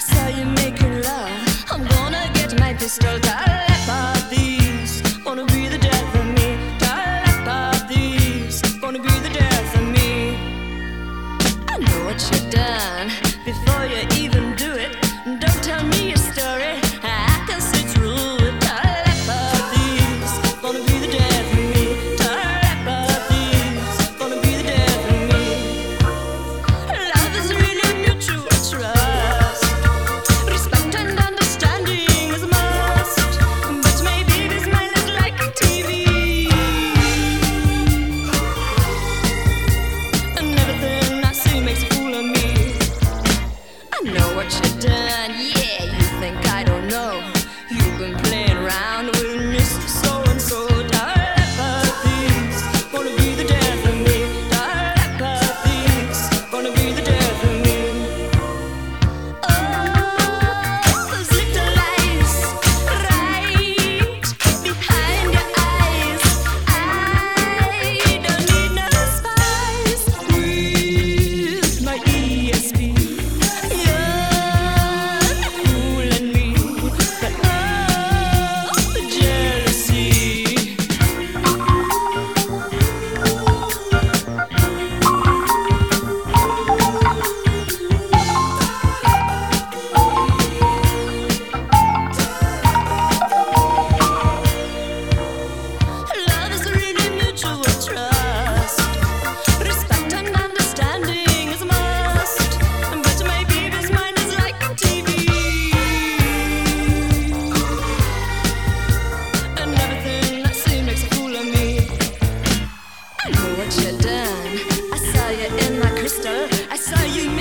saw you making love. I'm gonna get my pistol. Telepathies, wanna be the death of me. Telepathies, wanna be the death of me. I know what you've done before you even do it. Don't tell me your story. I can see through it. Telepathies, wanna be the death of me. Telepathies, wanna be the death of me. Love is really mutual trust. Respect and understanding is a must. But maybe this man is like a TV. And everything I see makes a fool of me. I know what you've done, yeah, you think I don't know. You've been playing around with Miss So-and-so. Telepathies, wanna be the death of me. Telepathies, wanna be the death of me. Oh, those little lies, right behind your eyes. I don't need no spies with my ESP. You're fooling me, but oh, the jealousy. Love is really mutual trust. Respect and understanding is a must. But maybe this mind is like a TV. And everything I see makes a fool of me. I know what you've done. I saw you in my crystal. I saw you